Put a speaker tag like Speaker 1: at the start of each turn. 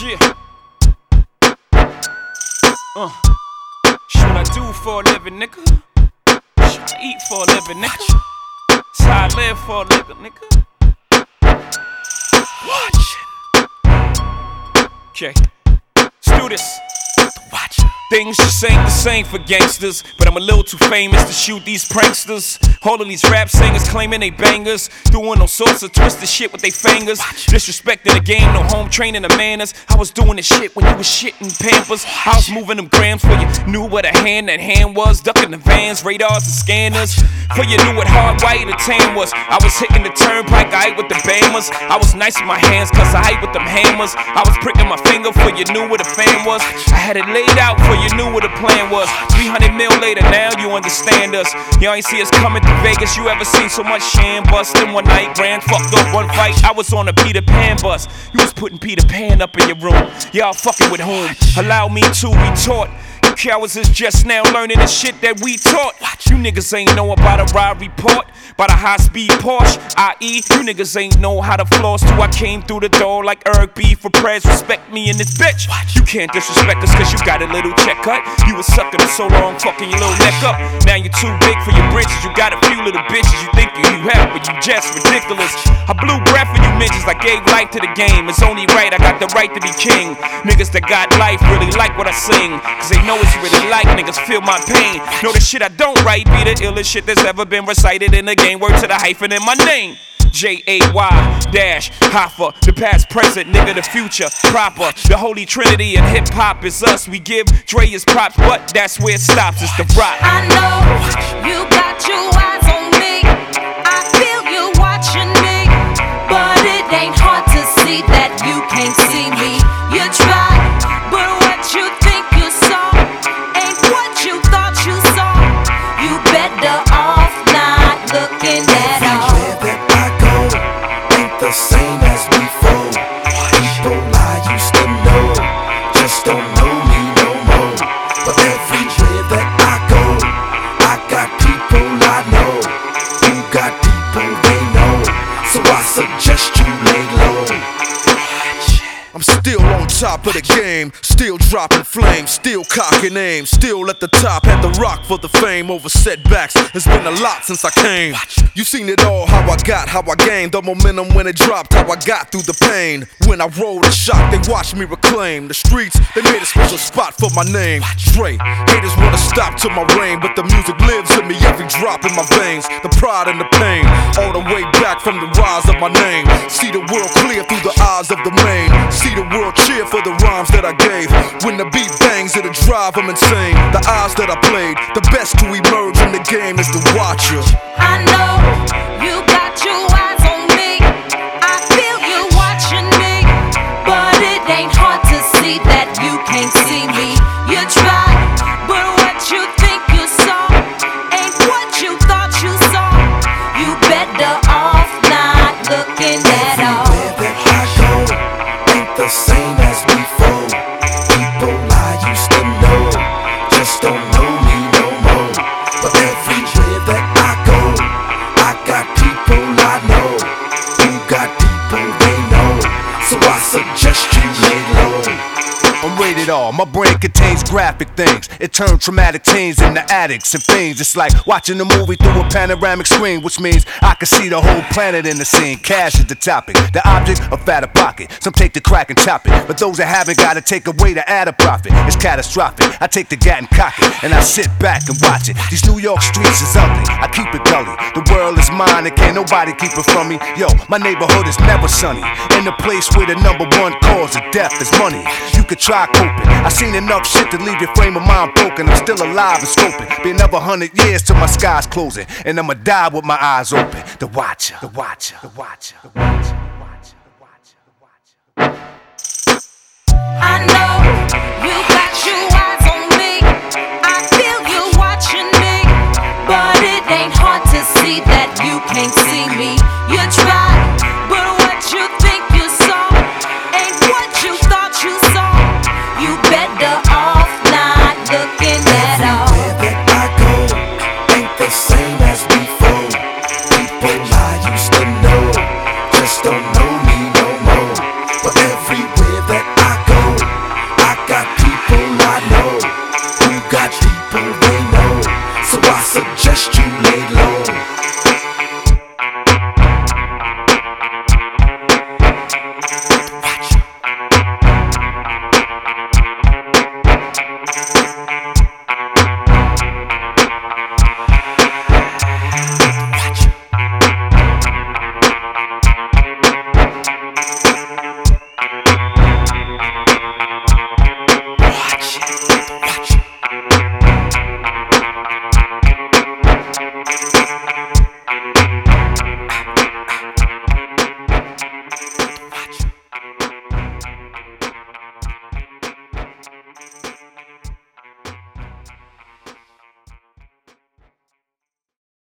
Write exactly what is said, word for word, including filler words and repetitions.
Speaker 1: Yeah. Uh. Shit I do for a living, nigga. Shit I eat for a living, nigga. It's how I live for a living, nigga. Watch it. Okay. Let's do this. Watch it. Things just ain't the same for gangsters, but I'm a little too famous to shoot these pranksters. All of these rap singers claiming they bangers, doing all sorts of twisted shit with they fingers. Disrespecting the game, no home training the manners. I was doing this shit when you was shitting Pampers. I was moving them grams for you knew what a hand that hand was. Ducking the vans, radars and scanners. For you knew what hard white or tan was. I was hitting the turnpike, I ate with the bammers. I was nice with my hands cause I ate with them hammers. I was pricking my finger for you knew what a fan was. I had it laid out for you You knew what the plan was. three hundred mil later, now you understand us. Y'all ain't see us coming to Vegas. You ever seen so much sham bust in one night? Ran fucked up one fight. I was on a Peter Pan bus. You was putting Peter Pan up in your room. Y'all fucking with whom? Allow me to retort. You cowards is just now learning the shit that we taught. You niggas ain't know about a ride report, about a high-speed Porsche, that is, you niggas ain't know how to floss till I came through the door like Eric B. for prayers. Respect me in this bitch. You can't disrespect us cause you got a little check cut. You was sucking it so long, fucking your little neck up. Now you're too big for your britches. You got a few little bitches you think you have, but you just ridiculous. I blew breath for you bitches. I gave life to the game. It's only right, I got the right to be king. Niggas that got life really like what I sing, cause they know it's really like niggas feel my pain. Know the shit I don't write be the illest shit that's ever been recited in the game. Word to the hyphen in my name. J A Y dash Hoffa, the past, present, nigga, the future, proper. The holy trinity and hip hop is us. We give Dre his props, but that's where it stops. It's the rock.
Speaker 2: I know you got your eyes on me. I feel you watching me, but it ain't hard to see that you can't see me. You try, but what you think you saw ain't what you thought you saw. You better off not looking at all.
Speaker 3: The same as before. People I used to know just don't know me no more. But everywhere that I go, I got people I know who got people they know. So I suggest you lay low.
Speaker 4: I'm still on top of the game, still dropping flames, still cocking aim, still at the top, had the rock for the fame over setbacks. It's been a lot since I came. You seen it all, how I got, how I gained the momentum when it dropped, how I got through the pain. When I rolled a shot, they watched me reclaim the streets. They made a special spot for my name, Dre. Haters wanna stop to my reign, but the music lives in me, every drop in my veins. The pride and the pain, all the way back from the rise of my name. See the world clear through the eyes of the main. See the world cheer for the rhymes that I gave. When the beat bangs, it'll drive them insane. The eyes that I played, the best to emerge in the game is the watcher.
Speaker 2: I know you got your eyes on me. I feel you watching me, but it ain't hard to see that you can't see me. You try, but what you think you saw ain't what you thought you saw. You better off not looking at all.
Speaker 3: Everywhere that I go ain't the same as before. People I used to know just don't know me no more. But everywhere that I go, I got people I know who got people they know. So I suggest you lay low.
Speaker 5: I'm rated R, my brain contains graphic things. It turns traumatic teens into addicts and fiends. It's like watching a movie through a panoramic screen, which means I can see the whole planet in the scene. Cash is the topic, the object, a fatter pocket. Some take the crack and chop it, but those that haven't gotta take away to add a profit. It's catastrophic, I take the gat and cock it, and I sit back and watch it. These New York streets is ugly, I keep it gully. The world is mine and can't nobody keep it from me. Yo, my neighborhood is never sunny, and the place where the number one cause of death is money. You could try coping, I seen enough shit to leave your frame of mind broken. I'm still alive and scoping, be another hundred years till my sky's closing, and I'ma die with my eyes open. The watcher, the watcher, the watcher, the watcher.